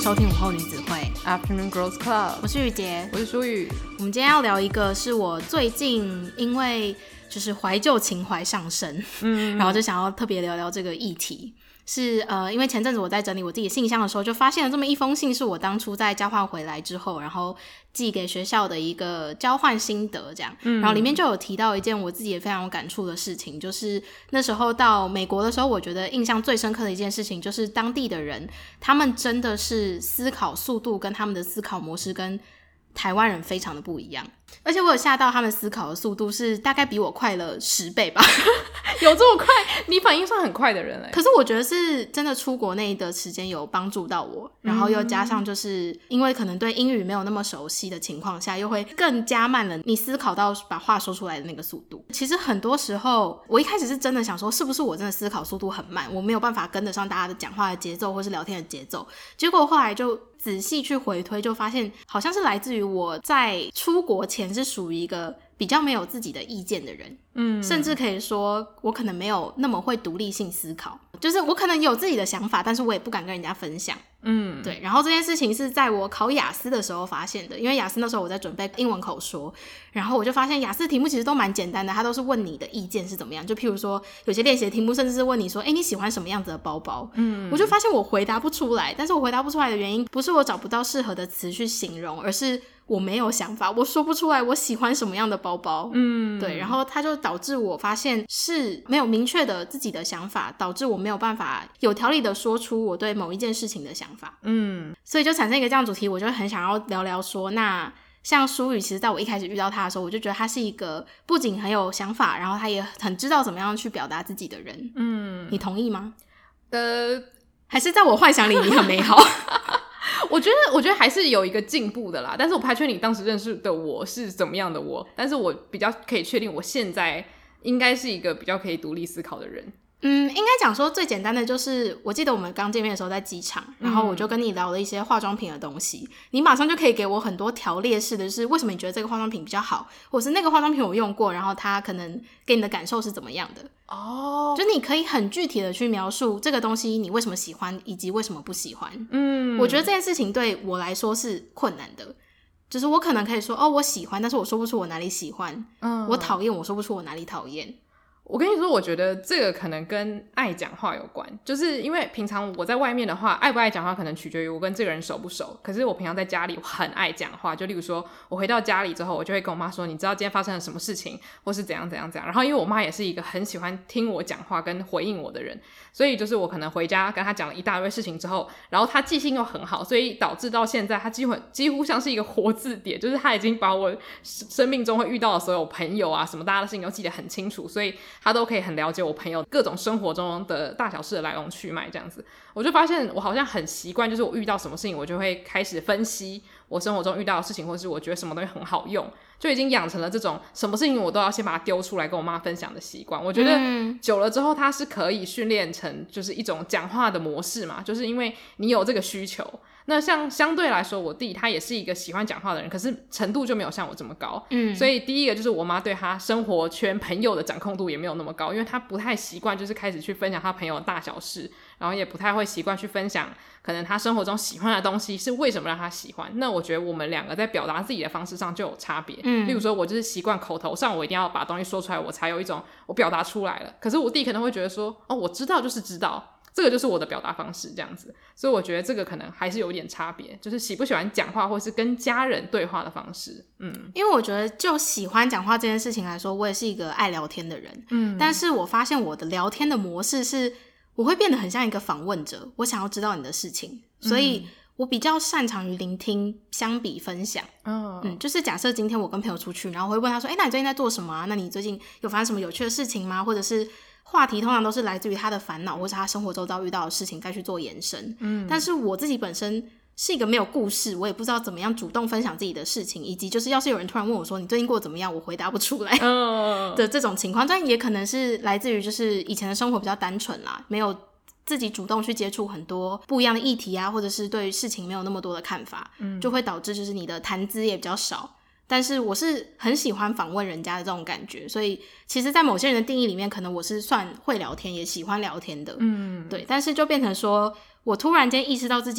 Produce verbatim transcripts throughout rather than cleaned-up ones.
收听午后女子会 Afternoon Girls Club， 我是雨洁， 我是舒雨。 我们今天要聊一个是我最近因为就是怀旧情怀上升，嗯，然后就想要特别聊聊这个议题。是呃，因为前阵子我在整理我自己的信箱的时候，就发现了这么一封信，是我当初在交换回来之后，然后寄给学校的一个交换心得这样、嗯、然后里面就有提到一件我自己也非常有感触的事情，就是那时候到美国的时候，我觉得印象最深刻的一件事情就是当地的人他们真的是思考速度跟他们的思考模式跟台湾人非常的不一样，而且我有吓到他们思考的速度是大概比我快了十倍吧有这么快？你反应算很快的人嘞。 可是我觉得是真的出国内的时间有帮助到我，然后又加上就是因为可能对英语没有那么熟悉的情况下，又会更加慢了你思考到把话说出来的那个速度。其实很多时候我一开始是真的想说是不是我真的思考速度很慢，我没有办法跟得上大家的讲话的节奏或是聊天的节奏，结果后来就仔细去回推，就发现好像是来自于我在出国前是属于一个比较没有自己的意见的人，嗯，甚至可以说我可能没有那么会独立性思考，就是我可能有自己的想法，但是我也不敢跟人家分享，嗯，对。然后这件事情是在我考雅思的时候发现的，因为雅思那时候我在准备英文口说，然后我就发现雅思的题目其实都蛮简单的，它都是问你的意见是怎么样，就譬如说有些练习的题目甚至是问你说，哎，你喜欢什么样子的包包？嗯，我就发现我回答不出来，但是我回答不出来的原因不是我找不到适合的词去形容，而是我没有想法，我说不出来我喜欢什么样的包包，嗯，对，然后它就导致我发现是没有明确的自己的想法，导致我没有办法有条理的说出我对某一件事情的想法，嗯，所以就产生一个这样的主题，我就很想要聊聊说，那像舒雨，其实在我一开始遇到他的时候，我就觉得他是一个不仅很有想法，然后他也很知道怎么样去表达自己的人，嗯，你同意吗？ 呃， 还是在我幻想里你很美好我觉得我觉得还是有一个进步的啦，但是我不太确定你当时认识的我是怎么样的我，但是我比较可以确定我现在应该是一个比较可以独立思考的人。 嗯，应该讲说最简单的就是我记得我们刚见面的时候在机场，然后我就跟你聊了一些化妆品的东西，你马上就可以给我很多条列式的就是为什么你觉得这个化妆品比较好，或是那个化妆品我用过，然后它可能给你的感受是怎么样的哦，就你可以很具体的去描述这个东西你为什么喜欢以及为什么不喜欢。嗯，我觉得这件事情对我来说是困难的，就是我可能可以说哦我喜欢，但是我说不出我哪里喜欢，嗯，我讨厌我说不出我哪里讨厌。 我跟你说，我觉得这个可能跟爱讲话有关，就是因为平常我在外面的话，爱不爱讲话可能取决于我跟这个人熟不熟。可是我平常在家里我很爱讲话，就例如说我回到家里之后，我就会跟我妈说，你知道今天发生了什么事情，或是怎样怎样怎样。然后因为我妈也是一个很喜欢听我讲话跟回应我的人，所以就是我可能回家跟她讲了一大堆事情之后，然后她记性又很好，所以导致到现在她几乎几乎像是一个活字典，就是她已经把我生命中会遇到的所有朋友啊什么大家的事情都记得很清楚，所以他都可以很了解我朋友各种生活中的大小事的来龙去脉这样子。我就发现我好像很习惯，就是我遇到什么事情我就会开始分析我生活中遇到的事情，或是我觉得什么东西很好用，就已经养成了这种什么事情我都要先把它丢出来跟我妈分享的习惯。我觉得久了之后它是可以训练成就是一种讲话的模式嘛，就是因为你有这个需求。那像相对来说我弟他也是一个喜欢讲话的人，可是程度就没有像我这么高，嗯，所以第一个就是我妈对他生活圈朋友的掌控度也没有那么高，因为他不太习惯就是开始去分享他朋友的大小事，然后也不太会习惯去分享可能他生活中喜欢的东西是为什么让他喜欢。那我觉得我们两个在表达自己的方式上就有差别，嗯，例如说我就是习惯口头上我一定要把东西说出来，我才有一种我表达出来了，可是我弟可能会觉得说哦我知道就是知道，这个就是我的表达方式这样子。所以我觉得这个可能还是有点差别，就是喜不喜欢讲话或是跟家人对话的方式。嗯， 因为我觉得就喜欢讲话这件事情来说，我也是一个爱聊天的人，嗯，但是我发现我的聊天的模式是我会变得很像一个访问者，我想要知道你的事情，所以我比较擅长于聆听相比分享。哦，嗯，就是假设今天我跟朋友出去，然后我会问他说诶那你最近在做什么啊？那你最近有发生什么有趣的事情吗？或者是话题通常都是来自于他的烦恼或是他生活周遭遇到的事情再去做延伸。嗯，但是我自己本身是一个没有故事，我也不知道怎么样主动分享自己的事情，以及就是要是有人突然问我说你最近过得怎么样，我回答不出来的这种情况。但也可能是来自于就是以前的生活比较单纯啦，没有自己主动去接触很多不一样的议题啊，或者是对于事情没有那么多的看法，嗯，就会导致就是你的谈资也比较少。但是我是很喜欢访问人家的这种感觉，所以其实在某些人的定义里面可能我是算会聊天也喜欢聊天的，嗯，对。但是就变成说我突然间意识到自己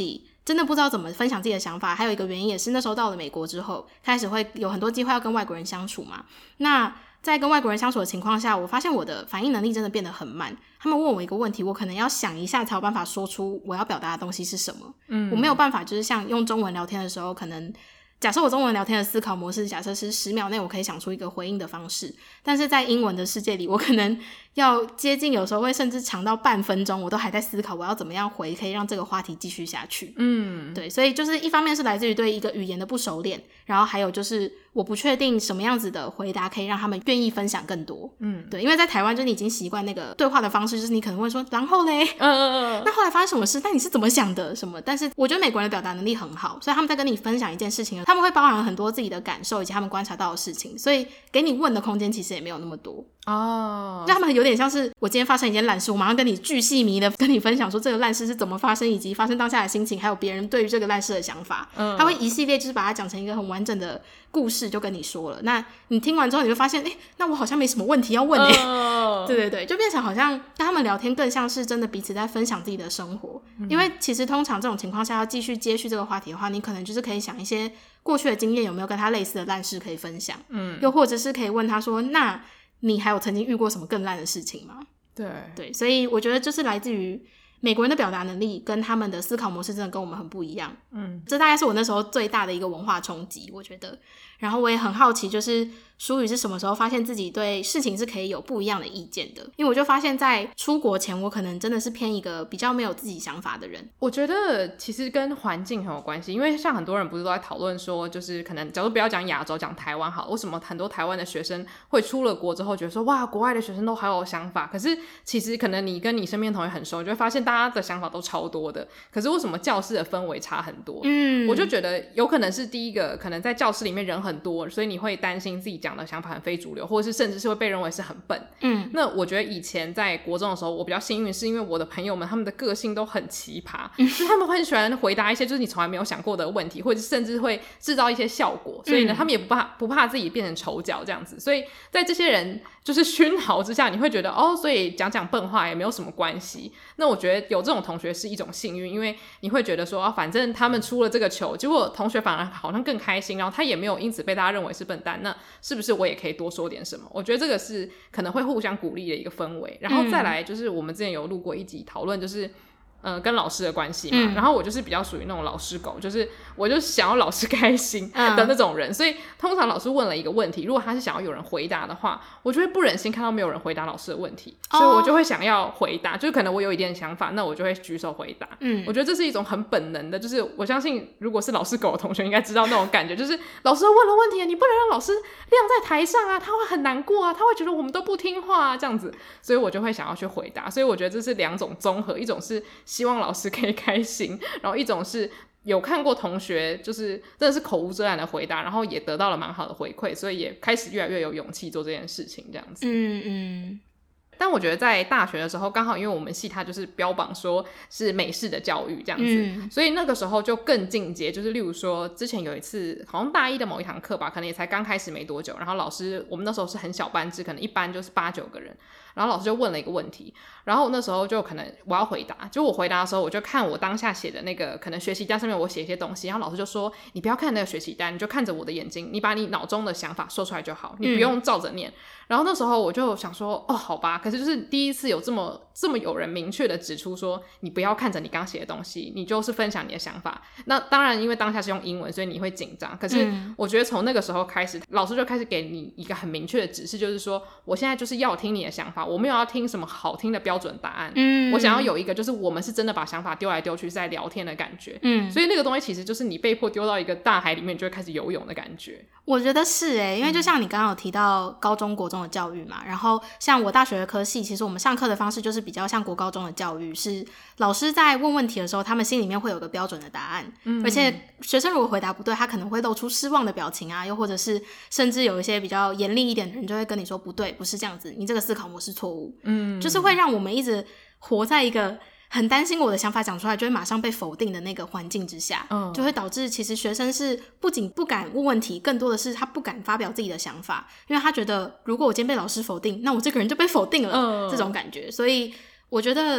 真的不知道怎么分享自己的想法。还有一个原因也是那时候到了美国之后，开始会有很多机会要跟外国人相处嘛。那在跟外国人相处的情况下，我发现我的反应能力真的变得很慢。他们问我一个问题，我可能要想一下才有办法说出我要表达的东西是什么。嗯，我没有办法就是像用中文聊天的时候，可能假设我中文聊天的思考模式假设是十秒内我可以想出一个回应的方式，但是在英文的世界里，我可能要接近，有时候会甚至长到半分钟，我都还在思考我要怎么样回可以让这个话题继续下去。嗯，对，所以就是一方面是来自于对一个语言的不熟练，然后还有就是我不确定什么样子的回答可以让他们愿意分享更多。嗯，对，因为在台湾就是你已经习惯那个对话的方式，就是你可能会说然后嘞，嗯嗯嗯，那后来发生什么事，那你是怎么想的什么，但是我觉得美国人的表达能力很好，所以他们在跟你分享一件事情，他们会包含很多自己的感受以及他们观察到的事情，所以给你问的空间其实也没有那么多哦，就他们有点像是我今天发生一件烂事，我马上跟你巨细靡的跟你分享说这个烂事是怎么发生，以及发生当下的心情，还有别人对于这个烂事的想法。嗯，他会一系列就是把它讲成一个很完整的故事就跟你说了，那你听完之后你就发现，哎、欸，那我好像没什么问题要问哎、欸。Oh. 对对对，就变成好像跟他们聊天更像是真的彼此在分享自己的生活。嗯、因为其实通常这种情况下要继续接续这个话题的话，你可能就是可以想一些过去的经验有没有跟他类似的烂事可以分享，嗯，又或者是可以问他说，那你还有曾经遇过什么更烂的事情吗？ 对对，所以我觉得就是来自于美国人的表达能力跟他们的思考模式真的跟我们很不一样，嗯，这大概是我那时候最大的一个文化冲击，我觉得。然后我也很好奇，就是舒宇是什么时候发现自己对事情是可以有不一样的意见的？因为我就发现在出国前，我可能真的是偏一个比较没有自己想法的人。 我觉得其实跟环境很有关系，因为像很多人不是都在讨论说，就是可能假如不要讲亚洲，讲台湾好了，为什么很多台湾的学生会出了国之后觉得说，哇，国外的学生都好有想法？可是其实可能你跟你身边的同学很熟，你就会发现大家的想法都超多的，可是为什么教室的氛围差很多？嗯，我就觉得有可能是第一个，可能在教室里面人很多，所以你会担心自己讲的想法很非主流，或者是甚至是会被认为是很笨。嗯，那我觉得以前在国中的时候，我比较幸运，是因为我的朋友们他们的个性都很奇葩，嗯、就是他们会很喜欢回答一些就是你从来没有想过的问题，或者甚至会制造一些效果，所以呢，嗯、他们也不怕不怕自己变成丑角这样子。所以在这些人就是熏陶之下，你会觉得哦，所以讲讲笨话也没有什么关系。那我觉得有这种同学是一种幸运，因为你会觉得说，啊、反正他们出了这个糗，结果同学反而好像更开心，然后他也没有因此被大家认为是笨蛋，那是不是我也可以多说点什么？我觉得这个是可能会互相鼓励的一个氛围。然后再来就是我们之前有录过一集讨论，就是呃，跟老师的关系嘛、嗯，然后我就是比较属于那种老师狗，就是我就想要老师开心的那种人、嗯，所以通常老师问了一个问题，如果他是想要有人回答的话，我就会不忍心看到没有人回答老师的问题，哦、所以我就会想要回答，就是可能我有一点想法，那我就会举手回答。嗯，我觉得这是一种很本能的，就是我相信如果是老师狗的同学应该知道那种感觉，就是老师问了问题，你不能让老师晾在台上啊，他会很难过啊，他会觉得我们都不听话啊，这样子，所以我就会想要去回答。所以我觉得这是两种综合，一种是希望老师可以开心，然后一种是有看过同学就是真的是口无遮拦的回答，然后也得到了蛮好的回馈，所以也开始越来越有勇气做这件事情这样子。嗯嗯。但我觉得在大学的时候，刚好因为我们系它就是标榜说是美式的教育这样子、嗯、所以那个时候就更进阶，就是例如说之前有一次好像大一的某一堂课吧，可能也才刚开始没多久，然后老师我们那时候是很小班制，可能一班就是八九个人，然后老师就问了一个问题，然后那时候就可能我要回答，就我回答的时候我就看我当下写的那个可能学习单上面我写一些东西，然后老师就说你不要看那个学习单，你就看着我的眼睛，你把你脑中的想法说出来就好，你不用照着念、嗯、然后那时候我就想说哦好吧，可是就是第一次有这么这么有人明确的指出说你不要看着你刚写的东西，你就是分享你的想法。那当然因为当下是用英文，所以你会紧张，可是我觉得从那个时候开始、嗯、老师就开始给你一个很明确的指示，就是说我现在就是要听你的想法，我没有要听什么好听的标准答案、嗯、我想要有一个就是我们是真的把想法丢来丢去是在聊天的感觉。嗯，所以那个东西其实就是你被迫丢到一个大海里面，你就会开始游泳的感觉。 我觉得是耶，因为就像你刚刚有提到高中国中的教育嘛，然后像我大学的科系，其实我们上课的方式就是比较像国高中的教育，是老师在问问题的时候他们心里面会有个标准的答案、嗯、而且学生如果回答不对，他可能会露出失望的表情啊，又或者是甚至有一些比较严厉一点的人就会跟你说不对，不是这样子，你这个思考模式错误。嗯，就是会让我们一直活在一个很担心我的想法讲出来就会马上被否定的那个环境之下、嗯、就会导致其实学生是不仅不敢问问题，更多的是他不敢发表自己的想法，因为他觉得如果我今天被老师否定，那我这个人就被否定了、嗯、这种感觉。所以我觉得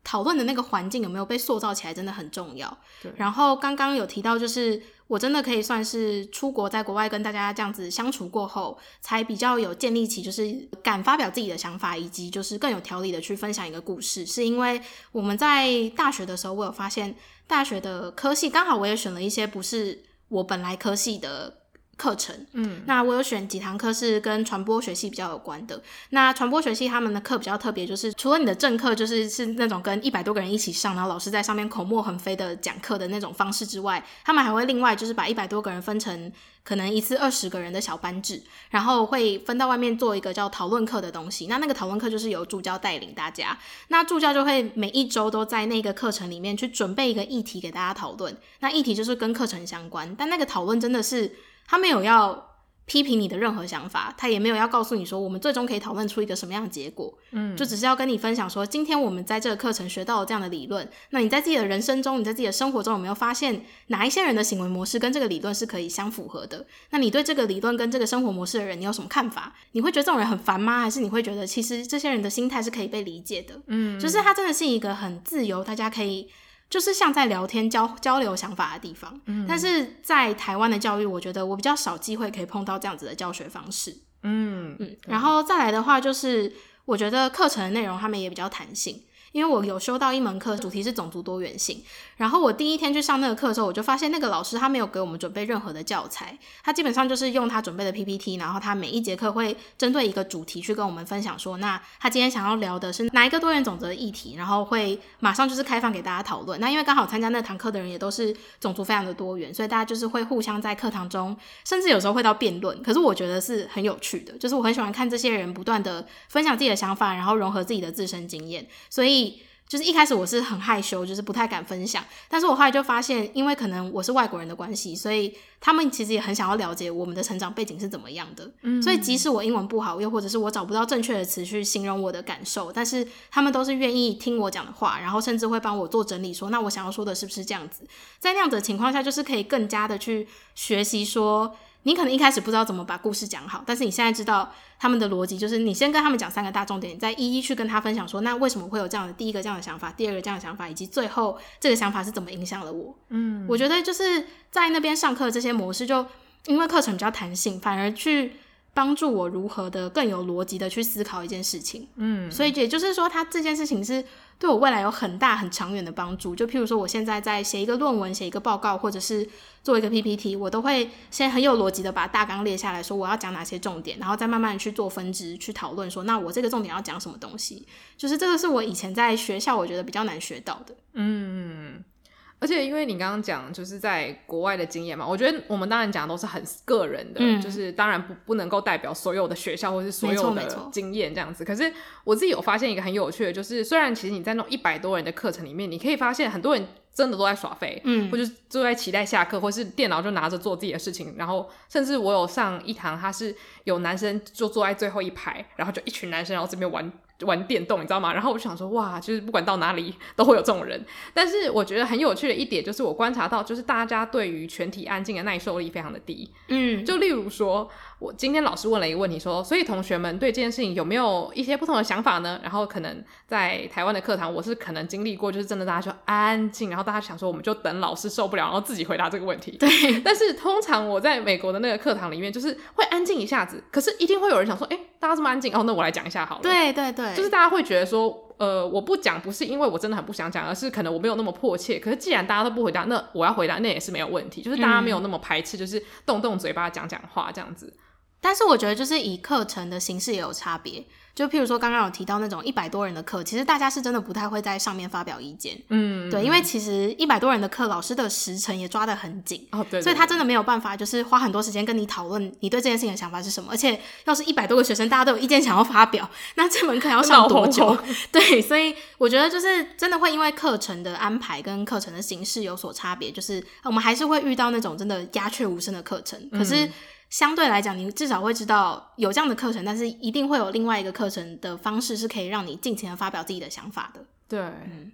讨论的那个环境有没有被塑造起来真的很重要。 对， 然后刚刚有提到就是我真的可以算是出国在国外跟大家这样子相处过后，才比较有建立起就是敢发表自己的想法，以及就是更有条理的去分享一个故事。是因为我们在大学的时候，我有发现大学的科系刚好我也选了一些不是我本来科系的课程，嗯，那我有选几堂课是跟传播学系比较有关的。那传播学系他们的课比较特别，就是除了你的正课就是是那种跟一百多个人一起上，然后老师在上面口沫横飞的讲课的那种方式之外，他们还会另外就是把一百多个人分成可能一次二十个人的小班制，然后会分到外面做一个叫讨论课的东西。那那个讨论课就是由助教带领大家，那助教就会每一周都在那个课程里面去准备一个议题给大家讨论。那议题就是跟课程相关，但那个讨论真的是他没有要批评你的任何想法，他也没有要告诉你说我们最终可以讨论出一个什么样的结果，嗯，就只是要跟你分享说今天我们在这个课程学到了这样的理论，那你在自己的人生中，你在自己的生活中有没有发现哪一些人的行为模式跟这个理论是可以相符合的？那你对这个理论跟这个生活模式的人你有什么看法？你会觉得这种人很烦吗？还是你会觉得其实这些人的心态是可以被理解的？嗯，就是他真的是一个很自由，大家可以就是像在聊天 交, 交流想法的地方、嗯、但是在台湾的教育我觉得我比较少机会可以碰到这样子的教学方式。嗯嗯，然后再来的话就是我觉得课程的内容他们也比较弹性，因为我有修到一门课主题是种族多元性，然后我第一天去上那个课的时候，我就发现那个老师他没有给我们准备任何的教材，他基本上就是用他准备的 P P T， 然后他每一节课会针对一个主题去跟我们分享说那他今天想要聊的是哪一个多元种族的议题，然后会马上就是开放给大家讨论。那因为刚好参加那堂课的人也都是种族非常的多元，所以大家就是会互相在课堂中甚至有时候会到辩论，可是我觉得是很有趣的，就是我很喜欢看这些人不断的分享自己的想法，然后融合自己的自身经验。所以就是一开始我是很害羞，就是不太敢分享，但是我后来就发现因为可能我是外国人的关系，所以他们其实也很想要了解我们的成长背景是怎么样的、嗯、所以即使我英文不好，又或者是我找不到正确的词去形容我的感受，但是他们都是愿意听我讲的话，然后甚至会帮我做整理说那我想要说的是不是这样子。在那样子的情况下就是可以更加的去学习说你可能一开始不知道怎么把故事讲好，但是你现在知道他们的逻辑，就是你先跟他们讲三个大重点，你再一一去跟他分享说那为什么会有这样的第一个这样的想法，第二个这样的想法，以及最后这个想法是怎么影响了我。嗯，我觉得就是在那边上课这些模式就因为课程比较弹性，反而去帮助我如何的更有逻辑的去思考一件事情。嗯，所以也就是说他这件事情是对我未来有很大很长远的帮助。就譬如说我现在在写一个论文，写一个报告，或者是做一个 P P T， 我都会先很有逻辑的把大纲列下来说我要讲哪些重点，然后再慢慢的去做分支去讨论说那我这个重点要讲什么东西。就是这个是我以前在学校我觉得比较难学到的。嗯， 而且因为你刚刚讲就是在国外的经验嘛，我觉得我们当然讲的都是很个人的、嗯、就是当然 不, 不能够代表所有的学校或是所有的经验这样子。可是我自己有发现一个很有趣的，就是虽然其实你在那种一百多人的课程里面，你可以发现很多人真的都在耍废，嗯，或者就在期待下课，或是电脑就拿着做自己的事情。然后甚至我有上一堂，他是有男生就坐在最后一排，然后就一群男生然后这边玩玩电动，你知道吗？然后我就想说哇，就是不管到哪里都会有这种人。但是我觉得很有趣的一点就是我观察到就是大家对于全体安静的耐受力非常的低。嗯，就例如说我今天老师问了一个问题说，所以同学们对这件事情有没有一些不同的想法呢？然后可能在台湾的课堂我是可能经历过就是真的大家就安静，然后大家想说我们就等老师受不了然后自己回答这个问题。 对， 但是通常我在美国的那个课堂里面就是会安静一下子，可是一定会有人想说诶大家这么安静哦，那我来讲一下好了。 对对对， 就是大家会觉得说呃，我不讲不是因为我真的很不想讲，而是可能我没有那么迫切，可是既然大家都不回答，那我要回答那也是没有问题，就是大家没有那么排斥、嗯、就是动动嘴巴讲讲话这样子。 但是我觉得就是以课程的形式也有差别，就譬如说刚刚有提到那种一百多人的课，其实大家是真的不太会在上面发表意见。嗯，对，因为其实一百多人的课老师的时程也抓得很紧。哦，对对对，所以他真的没有办法就是花很多时间跟你讨论你对这件事情的想法是什么，而且要是一百多个学生大家都有意见想要发表，那这门课要上多久？红红对，所以我觉得就是真的会因为课程的安排跟课程的形式有所差别，就是我们还是会遇到那种真的鸦雀无声的课程，可是、嗯相对来讲你至少会知道有这样的课程，但是一定会有另外一个课程的方式是可以让你尽情的发表自己的想法的。 对、嗯、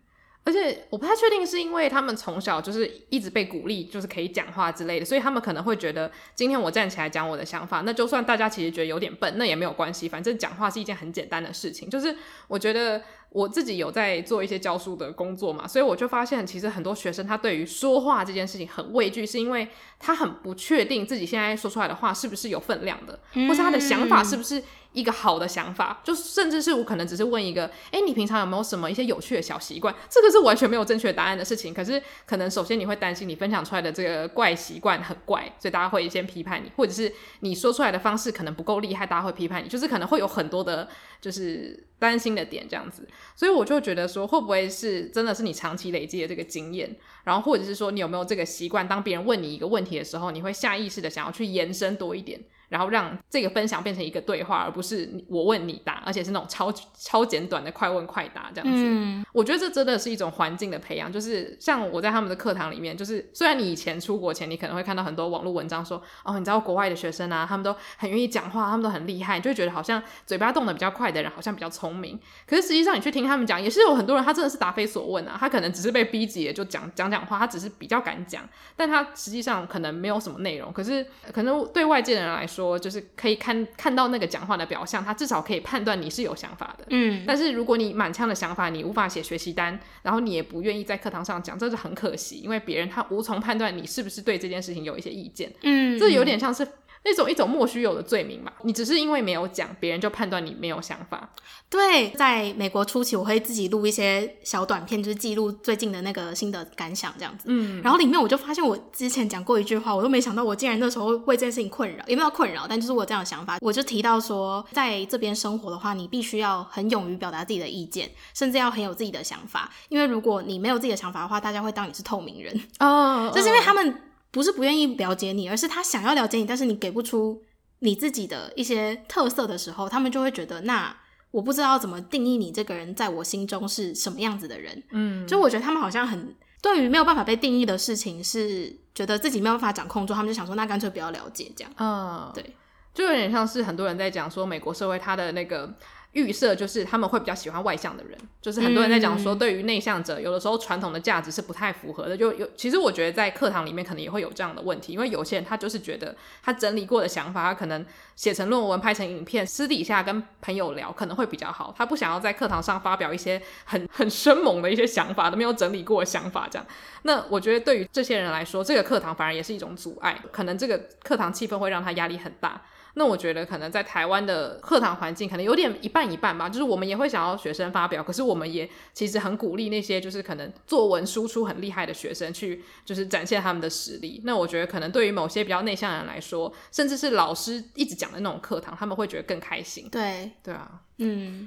而且我不太确定是因为他们从小就是一直被鼓励就是可以讲话之类的，所以他们可能会觉得今天我站起来讲我的想法，那就算大家其实觉得有点笨那也没有关系，反正讲话是一件很简单的事情。就是我觉得我自己有在做一些教书的工作嘛，所以我就发现其实很多学生他对于说话这件事情很畏惧，是因为他很不确定自己现在说出来的话是不是有分量的，或是他的想法是不是一个好的想法，就甚至是我可能只是问一个哎，你平常有没有什么一些有趣的小习惯，这个是完全没有正确答案的事情，可是可能首先你会担心你分享出来的这个怪习惯很怪，所以大家会先批判你，或者是你说出来的方式可能不够厉害，大家会批判你，就是可能会有很多的就是担心的点这样子。所以我就觉得说会不会是真的是你长期累积的这个经验，然后或者是说你有没有这个习惯，当别人问你一个问题的时候，你会下意识的想要去延伸多一点，然后让这个分享变成一个对话，而不是我问你答，而且是那种超超简短的快问快答这样子、嗯、我觉得这真的是一种环境的培养，就是像我在他们的课堂里面，就是虽然你以前出国前你可能会看到很多网络文章说哦，你知道国外的学生啊，他们都很愿意讲话，他们都很厉害，你就会觉得好像嘴巴动得比较快的人好像比较聪明，可是实际上你去听他们讲，也是有很多人他真的是答非所问啊，他可能只是被逼急了就讲讲讲话，他只是比较敢讲，但他实际上可能没有什么内容，可是可能对外界的人来说就是可以看看到那个讲话的表象，他至少可以判断你是有想法的。嗯，但是如果你满腔的想法你无法写学习单，然后你也不愿意在课堂上讲，这是很可惜，因为别人他无从判断你是不是对这件事情有一些意见。嗯，这有点像是那种一种莫须有的罪名吧，你只是因为没有讲，别人就判断你没有想法。 对，在美国初期我会自己录一些小短片，就是记录最近的那个心得感想这样子。嗯，然后里面我就发现我之前讲过一句话，我都没想到我竟然那时候为这件事情困扰，也没有困扰，但就是我有这样的想法。我就提到说在这边生活的话，你必须要很勇于表达自己的意见，甚至要很有自己的想法，因为如果你没有自己的想法的话，大家会当你是透明人。哦，就是因为他们不是不愿意了解你，而是他想要了解你，但是你给不出你自己的一些特色的时候，他们就会觉得那我不知道怎么定义你这个人在我心中是什么样子的人。嗯，就我觉得他们好像很对于没有办法被定义的事情是觉得自己没有办法掌控住，他们就想说那干脆不要了解这样。嗯，对， 就有点像是很多人在讲说美国社会它的那个预设就是他们会比较喜欢外向的人，就是很多人在讲说对于内向者有的时候传统的价值是不太符合的，就有其实我觉得在课堂里面可能也会有这样的问题，因为有些人他就是觉得他整理过的想法他可能写成论文拍成影片私底下跟朋友聊可能会比较好，他不想要在课堂上发表一些很很生猛的一些想法，都没有整理过的想法这样。那我觉得对于这些人来说这个课堂反而也是一种阻碍，可能这个课堂气氛会让他压力很大。那我觉得可能在台湾的课堂环境可能有点一半一半吧，就是我们也会想要学生发表，可是我们也其实很鼓励那些就是可能作文输出很厉害的学生去就是展现他们的实力。那我觉得可能对于某些比较内向的人来说，甚至是老师一直讲的那种课堂，他们会觉得更开心。 对对啊， 嗯。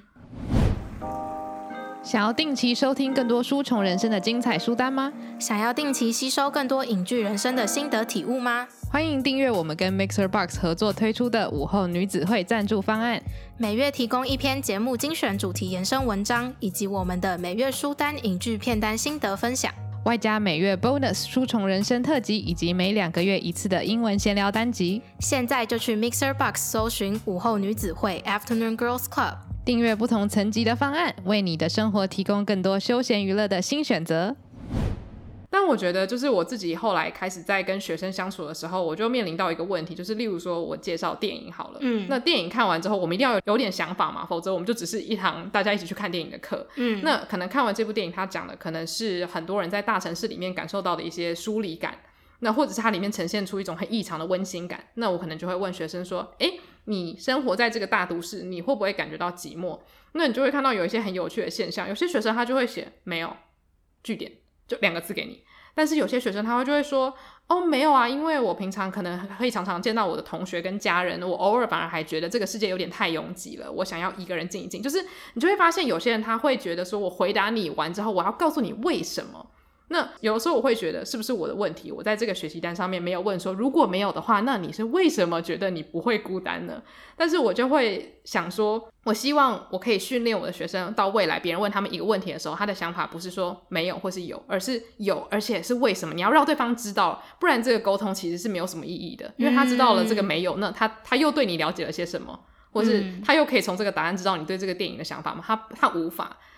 想要定期收听更多书虫人生的精彩书单吗？ 想要定期吸收更多影剧人生的心得体悟吗？ 欢迎订阅我们跟 Mixer Box 合作推出的午后女子会赞助方案， 每月提供一篇节目精选主题延伸文章，以及我们的每月书单影剧片单心得分享， 外加每月 bonus 书虫人生特辑，以及每两个月一次的英文闲聊单集。 现在就去 Mixer Box 搜寻午后女子会 Afternoon Girls Club， 订阅不同层级的方案，为你的生活提供更多休闲娱乐的新选择。 但我觉得就是我自己后来开始在跟学生相处的时候，我就面临到一个问题，就是例如说我介绍电影好了，嗯，那电影看完之后我们一定要有有点想法嘛，否则我们就只是一堂大家一起去看电影的课。嗯，那可能看完这部电影他讲的可能是很多人在大城市里面感受到的一些疏离感，那或者是它里面呈现出一种很异常的温馨感，那我可能就会问学生说诶，你生活在这个大都市你会不会感觉到寂寞？那你就会看到有一些很有趣的现象，有些学生他就会写没有句点，就两个字给你，但是有些学生他会就会说哦没有啊，因为我平常可能可以常常见到我的同学跟家人，我偶尔反而还觉得这个世界有点太拥挤了，我想要一个人静一静。就是你就会发现有些人他会觉得说我回答你完之后我要告诉你为什么，那有的时候我会觉得是不是我的问题，我在这个学习单上面没有问说如果没有的话那你是为什么觉得你不会孤单呢？但是我就会想说我希望我可以训练我的学生到未来别人问他们一个问题的时候，他的想法不是说没有或是有，而是有而且是为什么，你要让对方知道，不然这个沟通其实是没有什么意义的，因为他知道了这个没有，那他他又对你了解了些什么，或是他又可以从这个答案知道你对这个电影的想法吗？他他无法。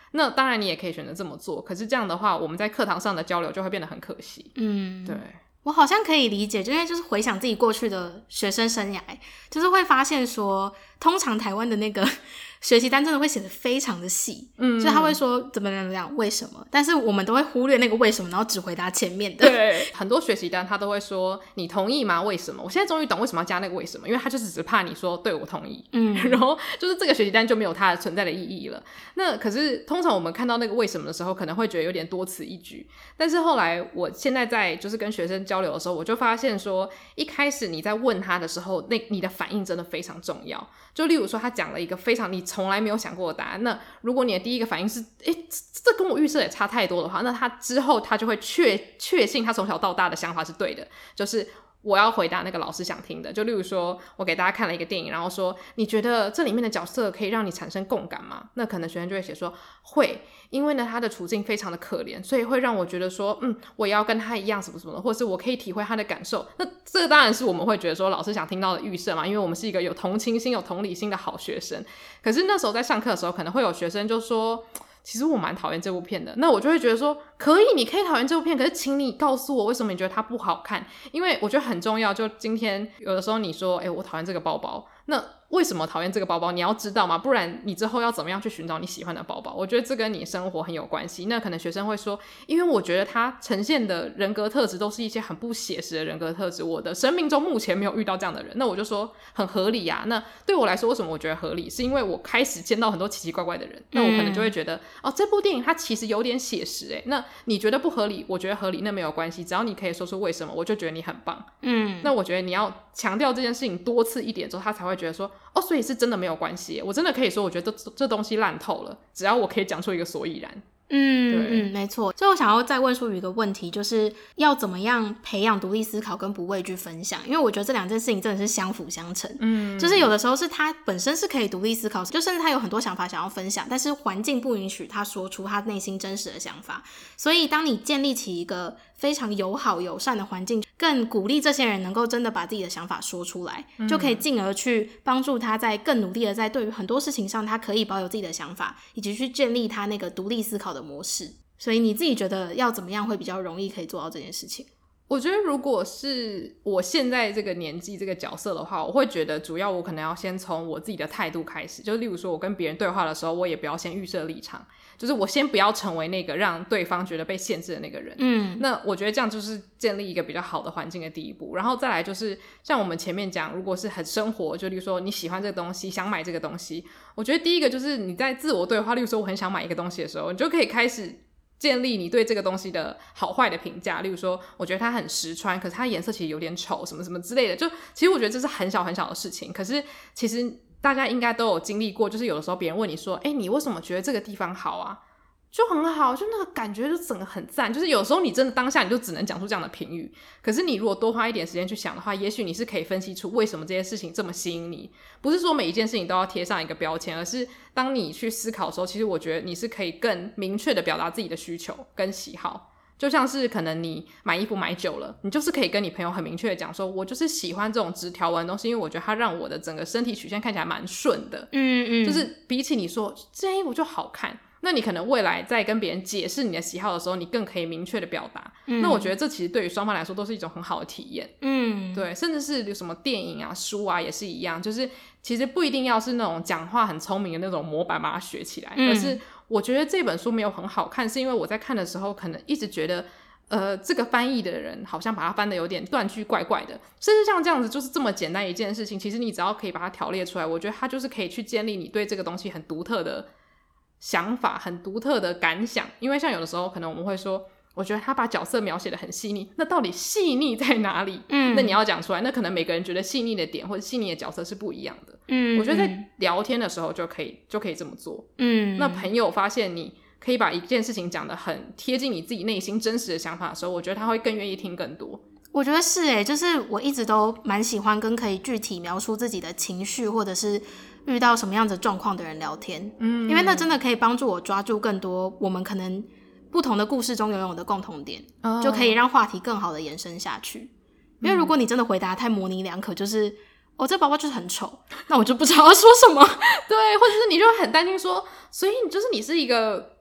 那当然你也可以选择这么做，可是这样的话我们在课堂上的交流就会变得很可惜。 嗯， 对， 我好像可以理解，就因为就是回想自己过去的学生生涯，就是会发现说通常台湾的那个学习单真的会写得非常的细，嗯，所以他会说怎么怎么样为什么，但是我们都会忽略那个为什么，然后只回答前面的。 对，很多学习单他都会说你同意吗？为什么？我现在终于懂为什么要加那个为什么，因为他就是只怕你说对我同意，嗯，然后就是这个学习单就没有它的存在的意义了。那可是通常我们看到那个为什么的时候可能会觉得有点多此一举，但是后来我现在在就是跟学生交流的时候，我就发现说一开始你在问他的时候，那你的反应真的非常重要。就例如说他讲了一个非常你从来没有想过的答案，那如果你的第一个反应是诶这跟我预设也差太多的话，那他之后他就会确确信他从小到大的想法是对的，就是我要回答那个老师想听的。就例如说我给大家看了一个电影，然后说你觉得这里面的角色可以让你产生共感吗？那可能学生就会写说会，因为呢他的处境非常的可怜，所以会让我觉得说嗯我也要跟他一样什么什么的，或者是我可以体会他的感受。那这个当然是我们会觉得说老师想听到的预设嘛，因为我们是一个有同情心有同理心的好学生。可是那时候在上课的时候可能会有学生就说其实我蛮讨厌这部片的，那我就会觉得说可以你可以讨厌这部片，可是请你告诉我为什么你觉得它不好看，因为我觉得很重要。就今天有的时候你说诶我讨厌这个包包，那为什么讨厌这个包包你要知道吗？不然你之后要怎么样去寻找你喜欢的包包，我觉得这跟你生活很有关系。那可能学生会说因为我觉得他呈现的人格特质都是一些很不写实的人格特质，我的生命中目前没有遇到这样的人。那我就说很合理啊，那对我来说为什么我觉得合理，是因为我开始见到很多奇奇怪怪的人，那我可能就会觉得、嗯、哦这部电影它其实有点写实耶，那你觉得不合理我觉得合理，那没有关系，只要你可以说出为什么我就觉得你很棒。嗯，那我觉得你要强调这件事情多次一点之后，他才会觉得说哦所以是真的没有关系耶，我真的可以说我觉得 这, 这东西烂透了，只要我可以讲出一个所以然。 嗯嗯，没错。所以我想要再问淑宇一个问题，就是要怎么样培养独立思考跟不畏惧分享？因为我觉得这两件事情真的是相辅相成。嗯，就是有的时候是他本身是可以独立思考，就甚至他有很多想法想要分享，但是环境不允许他说出他内心真实的想法。所以当你建立起一个非常友好友善的环境，更鼓励这些人能够真的把自己的想法说出来、嗯、就可以进而去帮助他在更努力的在对于很多事情上他可以保有自己的想法，以及去建立他那个独立思考的模式。所以你自己觉得要怎么样会比较容易可以做到这件事情？ 我觉得如果是我现在这个年纪这个角色的话，我会觉得主要我可能要先从我自己的态度开始，就例如说我跟别人对话的时候，我也不要先预设立场，就是我先不要成为那个让对方觉得被限制的那个人。嗯，那我觉得这样就是建立一个比较好的环境的第一步。然后再来就是像我们前面讲，如果是很生活，就例如说你喜欢这个东西，想买这个东西，我觉得第一个就是你在自我对话，例如说我很想买一个东西的时候，你就可以开始建立你对这个东西的好坏的评价。例如说我觉得它很实穿，可是它颜色其实有点丑什么什么之类的，就其实我觉得这是很小很小的事情，可是其实大家应该都有经历过，就是有的时候别人问你说诶你为什么觉得这个地方好啊，就很好，就那个感觉就整个很赞，就是有时候你真的当下你就只能讲出这样的评语，可是你如果多花一点时间去想的话，也许你是可以分析出为什么这些事情这么吸引你。不是说每一件事情都要贴上一个标签，而是当你去思考的时候，其实我觉得你是可以更明确的表达自己的需求跟喜好。就像是可能你买衣服买久了，你就是可以跟你朋友很明确的讲说我就是喜欢这种直条纹的东西，因为我觉得它让我的整个身体曲线看起来蛮顺的。嗯嗯，就是比起你说这件衣服就好看，那你可能未来在跟别人解释你的喜好的时候，你更可以明确的表达、嗯、那我觉得这其实对于双方来说都是一种很好的体验。嗯，对，甚至是有什么电影啊书啊也是一样，就是其实不一定要是那种讲话很聪明的那种模板把它学起来、嗯、而是我觉得这本书没有很好看是因为我在看的时候可能一直觉得呃，这个翻译的人好像把它翻的有点断句怪怪的，甚至像这样子就是这么简单一件事情，其实你只要可以把它条列出来，我觉得它就是可以去建立你对这个东西很独特的想法，很独特的感想。因为像有的时候可能我们会说我觉得他把角色描写的很细腻，那到底细腻在哪里？嗯，那你要讲出来，那可能每个人觉得细腻的点或者细腻的角色是不一样的。嗯，我觉得在聊天的时候就可以就可以这么做。嗯，那朋友发现你可以把一件事情讲得很贴近你自己内心真实的想法的时候，我觉得他会更愿意听更多。 我觉得是耶，就是我一直都蛮喜欢跟可以具体描述自己的情绪或者是遇到什么样子状况的人聊天。嗯，因为那真的可以帮助我抓住更多我们可能不同的故事中拥有的共同点、哦、就可以让话题更好的延伸下去。因为如果你真的回答太模棱两可，就是哦这包包就是很丑，那我就不知道要说什么。 对，或者是你就很担心说所以你就是你是一个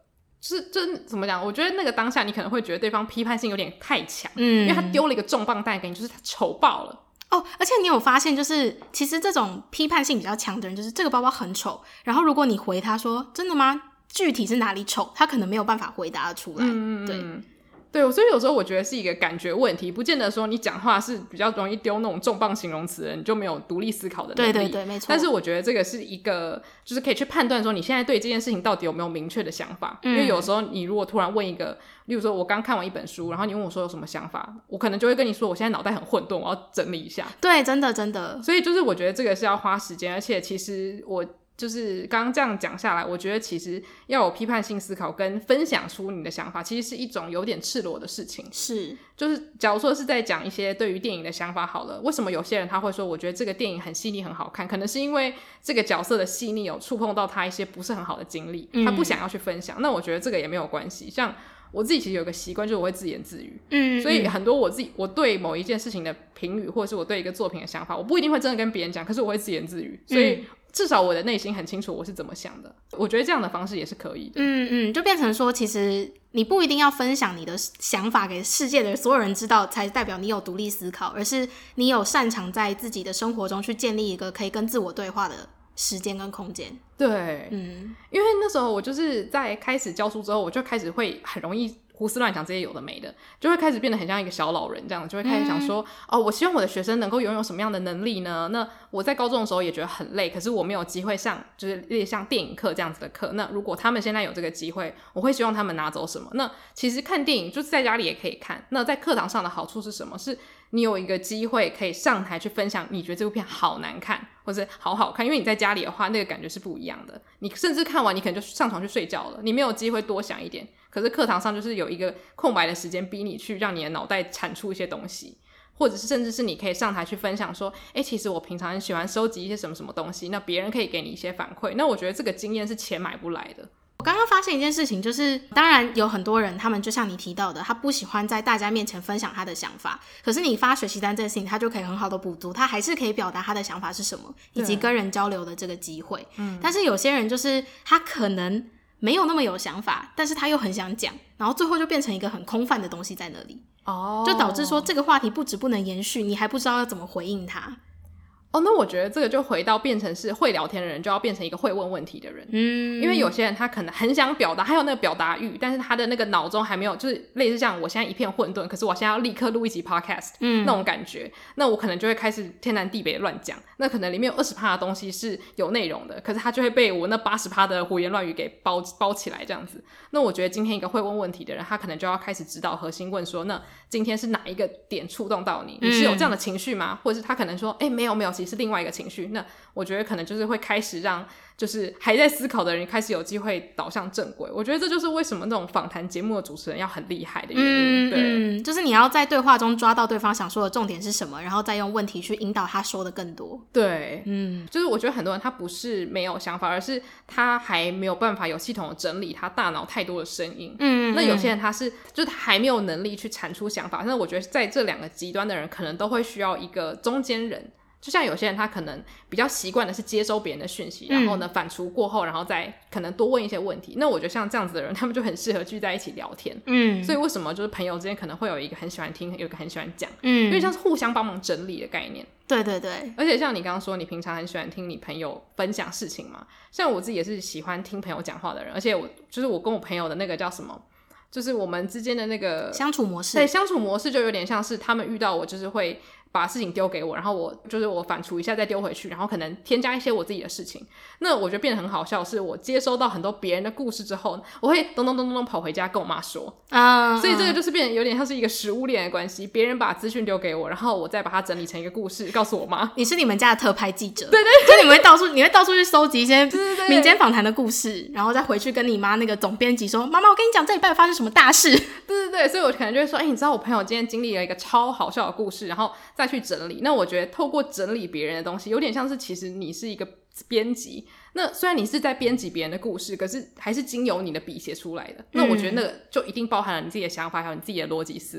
就是就是怎么讲？我觉得那个当下你可能会觉得对方批判性有点太强， 嗯， 因为他丢了一个重磅弹给你，就是他丑爆了。 哦，而且你有发现，就是其实这种批判性比较强的人，就是这个包包很丑，然后如果你回他说真的吗？具体是哪里丑，他可能没有办法回答出来。 嗯， 对对，所以有时候我觉得是一个感觉问题，不见得说你讲话是比较容易丢那种重磅形容词的人，你就没有独立思考的能力。 对对对，没错。 但是我觉得这个是一个，就是可以去判断说你现在对这件事情到底有没有明确的想法。嗯、因为有时候你如果突然问一个，例如说我刚看完一本书，然后你问我说有什么想法，我可能就会跟你说我现在脑袋很混沌，我要整理一下。 对，真的真的。 所以就是我觉得这个是要花时间，而且其实我。就是刚刚这样讲下来，我觉得其实要有批判性思考跟分享出你的想法，其实是一种有点赤裸的事情。 是， 就是假如说是在讲一些对于电影的想法好了，为什么有些人他会说我觉得这个电影很细腻很好看，可能是因为这个角色的细腻有触碰到他一些不是很好的经历，他不想要去分享、嗯、那我觉得这个也没有关系。像我自己其实有个习惯，就是我会自言自语，嗯，所以很多我自己我对某一件事情的评语，或者是我对一个作品的想法，我不一定会真的跟别人讲，可是我会自言自语，所以、嗯至少我的内心很清楚我是怎么想的，我觉得这样的方式也是可以的。 嗯嗯，就变成说其实你不一定要分享你的想法给世界的所有人知道才代表你有独立思考，而是你有擅长在自己的生活中去建立一个可以跟自我对话的时间跟空间。 对，嗯，因为那时候我就是在开始教书之后，我就开始会很容易胡思乱想这些有的没的，就会开始变得很像一个小老人这样，就会开始想说、嗯、哦，我希望我的学生能够拥有什么样的能力呢？那我在高中的时候也觉得很累，可是我没有机会上就是像电影课这样子的课，那如果他们现在有这个机会，我会希望他们拿走什么？那其实看电影就是在家里也可以看，那在课堂上的好处是什么？是你有一个机会可以上台去分享你觉得这部片好难看或者好好看，因为你在家里的话那个感觉是不一样的，你甚至看完你可能就上床去睡觉了，你没有机会多想一点，可是课堂上就是有一个空白的时间逼你去让你的脑袋产出一些东西，或者是甚至是你可以上台去分享说诶其实我平常很喜欢收集一些什么什么东西，那别人可以给你一些反馈，那我觉得这个经验是钱买不来的。 我刚刚发现一件事情，就是当然有很多人他们就像你提到的，他不喜欢在大家面前分享他的想法，可是你发学习单这个事情他就可以很好的补足，他还是可以表达他的想法是什么以及跟人交流的这个机会、嗯、但是有些人就是他可能没有那么有想法，但是他又很想讲，然后最后就变成一个很空泛的东西在那里、哦、就导致说这个话题不止不能延续，你还不知道要怎么回应他。 哦，那我觉得这个就回到变成是会聊天的人就要变成一个会问问题的人，嗯，因为有些人他可能很想表达，还有那个表达欲，但是他的那个脑中还没有，就是类似像我现在一片混沌，可是我现在要立刻录一集 podcast、嗯、那种感觉，那我可能就会开始天南地北乱讲，那可能里面有 百分之二十 的东西是有内容的，可是他就会被我那 百分之八十 的胡言乱语给 包, 包起来这样子。那我觉得今天一个会问问题的人，他可能就要开始指导核心问说，那今天是哪一个点触动到你，你是有这样的情绪吗、嗯、或者是他可能说诶没有没有，其实是另外一个情绪，那我觉得可能就是会开始让就是还在思考的人开始有机会导向正轨。我觉得这就是为什么那种访谈节目的主持人要很厉害的原因、嗯、对、 嗯，就是你要在对话中抓到对方想说的重点是什么，然后再用问题去引导他说的更多。 对，嗯，就是我觉得很多人他不是没有想法，而是他还没有办法有系统的整理他大脑太多的声音。嗯，那有些人他是就是他还没有能力去产出想法，那我觉得在这两个极端的人可能都会需要一个中间人。就像有些人他可能比较习惯的是接收别人的讯息，然后呢反刍过后，然后再可能多问一些问题，那我觉得像这样子的人他们就很适合聚在一起聊天。嗯，所以为什么就是朋友之间可能会有一个很喜欢听，有一个很喜欢讲，嗯，因为像是互相帮忙整理的概念。 对对对， 而且像你刚刚说你平常很喜欢听你朋友分享事情嘛，像我自己也是喜欢听朋友讲话的人，而且我就是我跟我朋友的那个叫什么，就是我们之间的那个相处模式， 对，相处模式就有点像是他们遇到我就是会把事情丢给我，然后我就是我反刍一下再丢回去，然后可能添加一些我自己的事情。那我觉得变得很好笑是我接收到很多别人的故事之后，我会咚咚咚咚咚跑回家跟我妈说啊，所以这个就是变得有点像是一个食物链的关系，别人把资讯丢给我，然后我再把它整理成一个故事告诉我妈。 你是你们家的特派记者。 对对对， 就你们会到处你会到处去收集一些民间访谈的故事，然后再回去跟你妈那个总编辑说，妈妈我跟你讲这礼拜发生什么大事。 对对对，所以我可能就会说，哎、欸，你知道我朋友今天经历了一个超好笑的故事，然后再去整理。那我觉得透过整理别人的东西，有点像是其实你是一个编辑，那虽然你是在编辑别人的故事，可是还是经由你的笔写出来的。那我觉得那个就一定包含了你自己的想法，还有你自己的逻辑思维。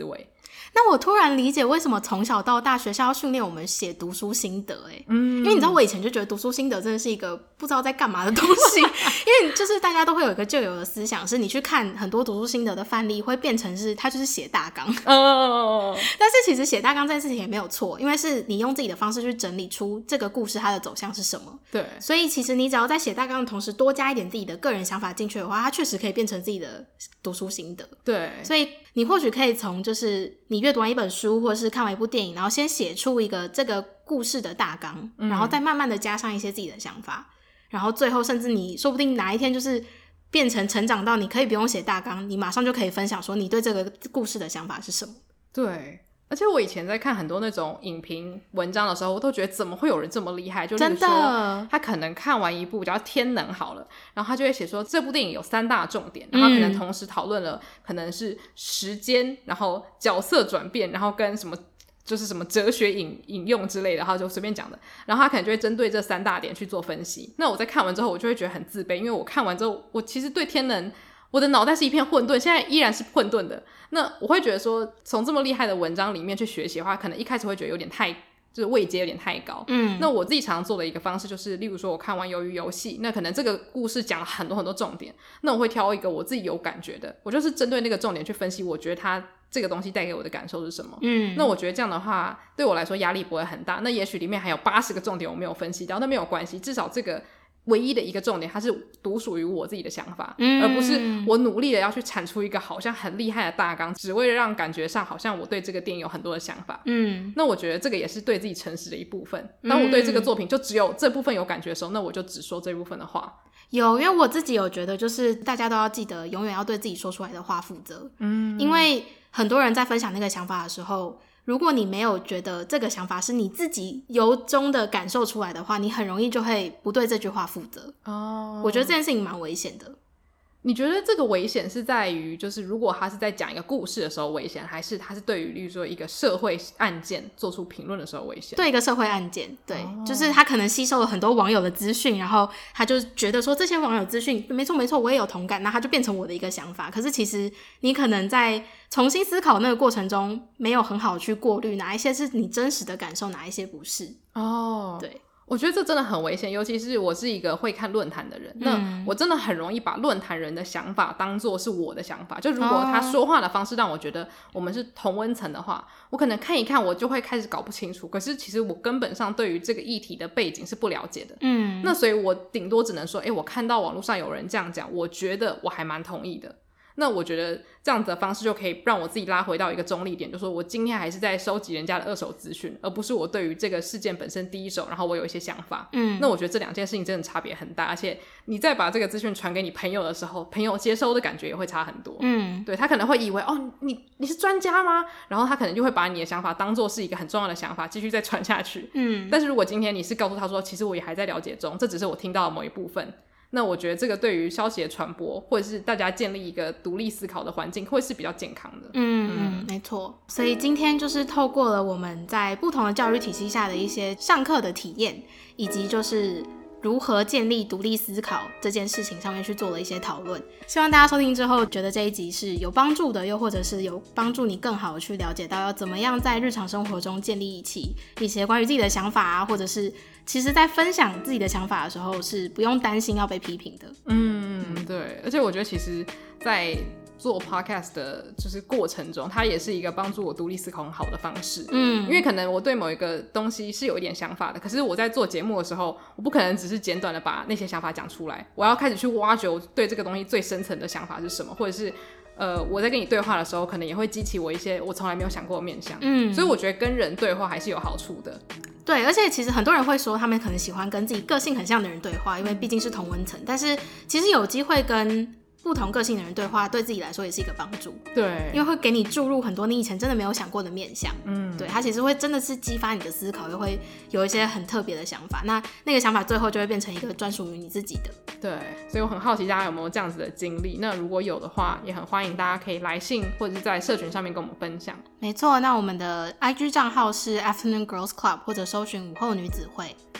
那我突然理解为什么从小到大学校要训练我们写读书心得哎、欸， 嗯， 因为你知道我以前就觉得读书心得真的是一个不知道在干嘛的东西，因为就是大家都会有一个旧有的思想，是你去看很多读书心得的范例会变成是它就是写大纲， 哦， 但是其实写大纲这件事情也没有错，因为是你用自己的方式去整理出这个故事它的走向是什么。 对， 所以其实你只要在写大纲的同时多加一点自己的个人想法进去的话，它确实可以变成自己的读书心得。 对， 所以你或许可以从就是你阅读完一本书或者是看完一部电影，然后先写出一个这个故事的大纲、嗯、然后再慢慢的加上一些自己的想法，然后最后甚至你说不定哪一天就是变成成长到你可以不用写大纲，你马上就可以分享说你对这个故事的想法是什么。 对，而且我以前在看很多那种影评文章的时候，我都觉得怎么会有人这么厉害，就例如说真的他可能看完一部叫天能好了，然后他就会写说这部电影有三大重点，然后他可能同时讨论了可能是时间，然后角色转变，然后跟什么就是什么哲学引引用之类的，然后就随便讲的，然后他可能就会针对这三大点去做分析。那我在看完之后我就会觉得很自卑，因为我看完之后我其实对天能我的脑袋是一片混沌，现在依然是混沌的。那我会觉得说从这么厉害的文章里面去学习的话，可能一开始会觉得有点太就是位阶有点太高。嗯，那我自己常常做的一个方式就是例如说我看完鱿鱼游戏，那可能这个故事讲了很多很多重点，那我会挑一个我自己有感觉的，我就是针对那个重点去分析我觉得它这个东西带给我的感受是什么。嗯，那我觉得这样的话对我来说压力不会很大，那也许里面还有八十个重点我没有分析到，那没有关系，至少这个唯一的一个重点它是独属于我自己的想法、嗯、而不是我努力的要去产出一个好像很厉害的大纲，只为了让感觉上好像我对这个电影有很多的想法。嗯，那我觉得这个也是对自己诚实的一部分，当我对这个作品就只有这部分有感觉的时候，那我就只说这部分的话。 有，因为我自己有觉得就是大家都要记得永远要对自己说出来的话负责。嗯，因为很多人在分享那个想法的时候，如果你没有觉得这个想法是你自己由衷的感受出来的话，你很容易就会不对这句话负责。哦，我觉得这件事情蛮危险的。 你觉得这个危险是在于就是如果他是在讲一个故事的时候危险，还是他是对于例如说一个社会案件做出评论的时候危险？ 对一个社会案件，对、哦、就是他可能吸收了很多网友的资讯，然后他就觉得说这些网友资讯没错没错我也有同感，那他就变成我的一个想法。可是其实你可能在重新思考那个过程中没有很好去过滤哪一些是你真实的感受，哪一些不是。哦，对， 我觉得这真的很危险，尤其是我是一个会看论坛的人、嗯、那我真的很容易把论坛人的想法当作是我的想法，就如果他说话的方式让我觉得我们是同温层的话，我可能看一看我就会开始搞不清楚，可是其实我根本上对于这个议题的背景是不了解的。嗯，那所以我顶多只能说诶我看到网络上有人这样讲，我觉得我还蛮同意的，那我觉得这样子的方式就可以让我自己拉回到一个中立点，就是说我今天还是在收集人家的二手资讯，而不是我对于这个事件本身第一手然后我有一些想法。嗯，那我觉得这两件事情真的差别很大，而且你再把这个资讯传给你朋友的时候，朋友接收的感觉也会差很多。嗯，对，他可能会以为哦你你是专家吗，然后他可能就会把你的想法当作是一个很重要的想法继续再传下去。嗯，但是如果今天你是告诉他说其实我也还在了解中，这只是我听到的某一部分，那我觉得这个对于消息的传播或者是大家建立一个独立思考的环境会是比较健康的。 嗯嗯，没错。所以今天就是透过了我们在不同的教育体系下的一些上课的体验，以及就是如何建立独立思考这件事情上面去做了一些讨论。希望大家收听之后觉得这一集是有帮助的，又或者是有帮助你更好的去了解到要怎么样在日常生活中建立起一些关于自己的想法啊，或者是其实在分享自己的想法的时候是不用担心要被批评的。 嗯，对，而且我觉得其实在做 podcast 的就是过程中，它也是一个帮助我独立思考很好的方式。嗯，因为可能我对某一个东西是有一点想法的，可是我在做节目的时候，我不可能只是简短的把那些想法讲出来，我要开始去挖掘我对这个东西最深层的想法是什么，或者是呃，我在跟你对话的时候，可能也会激起我一些我从来没有想过的面向。嗯，所以我觉得跟人对话还是有好处的。 对，而且其实很多人会说他们可能喜欢跟自己个性很像的人对话，因为毕竟是同温层，但是其实有机会跟不同个性的人对话，对自己来说也是一个帮助。 对， 因为会给你注入很多你以前真的没有想过的面向。嗯，对，它其实会真的是激发你的思考，又会有一些很特别的想法，那那个想法最后就会变成一个专属于你自己的。 对，所以我很好奇大家有没有这样子的经历，那如果有的话也很欢迎大家可以来信或者是在社群上面跟我们分享。 没错，那我们的 I G 账号是 Afternoon Girls Club， 或者搜寻午后女子会。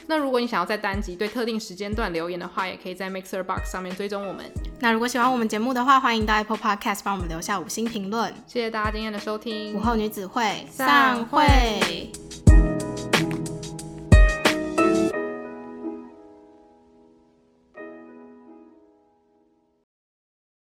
那如果你想要在单集对特定时间段留言的话，也可以在 Mixer Box 上面追踪我们。 那如果喜欢我们节目的话，欢迎到 Apple Podcast 帮我们留下五星评论。 谢谢大家今天的收听， 午后女子会散会。